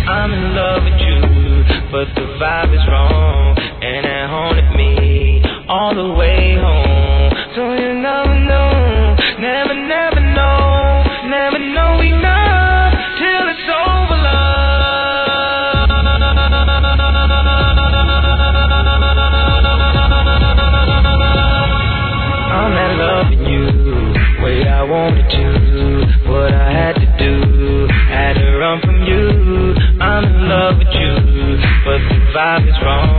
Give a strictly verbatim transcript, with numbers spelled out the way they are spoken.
I'm in love with you, but the vibe is wrong, and it haunted me all the way home. So you never know, never, never know, never know enough till it's over, love. I'm in love with you, way I wanted to, what I had to do, had to run from you. I'm in love with you, but the vibe is wrong.